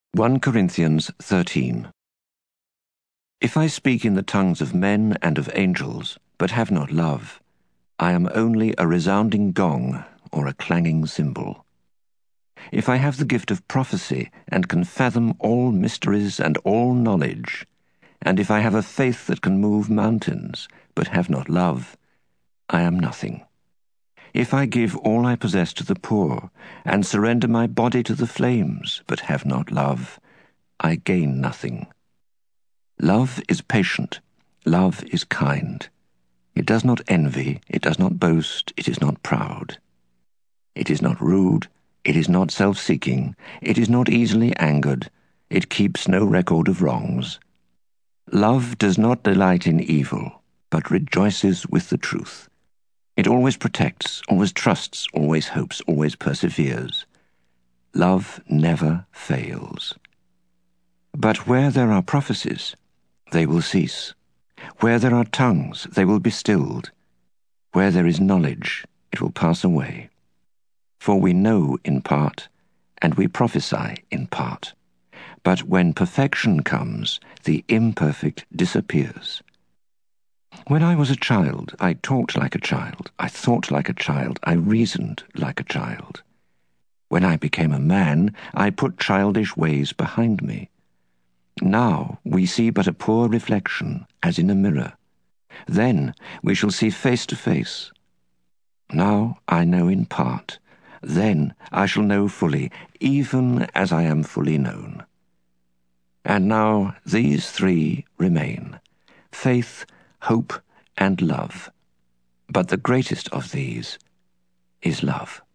1 Corinthians 13. If I speak in the tongues of men and of angels, but have not love, I am only a resounding gong or a clanging cymbal. If I have the gift of prophecy and can fathom all mysteries and all knowledge, and if I have a faith that can move mountains, but have not love, I am nothing. If I give all I possess to the poor, and surrender my body to the flames, but have not love, I gain nothing. Love is patient. Love is kind. It does not envy. It does not boast. It is not proud. It is not rude. It is not self-seeking. It is not easily angered. It keeps no record of wrongs. Love does not delight in evil, but rejoices with the truth. It always protects, always trusts, always hopes, always perseveres. Love never fails. But where there are prophecies, they will cease. Where there are tongues, they will be stilled. Where there is knowledge, it will pass away. For we know in part, and we prophesy in part. But when perfection comes, the imperfect disappears. When I was a child, I talked like a child, I thought like a child, I reasoned like a child. When I became a man, I put childish ways behind me. Now we see but a poor reflection, as in a mirror. Then we shall see face to face. Now I know in part. Then I shall know fully, even as I am fully known. And now these three remain: faith, hope, and love. But the greatest of these is love.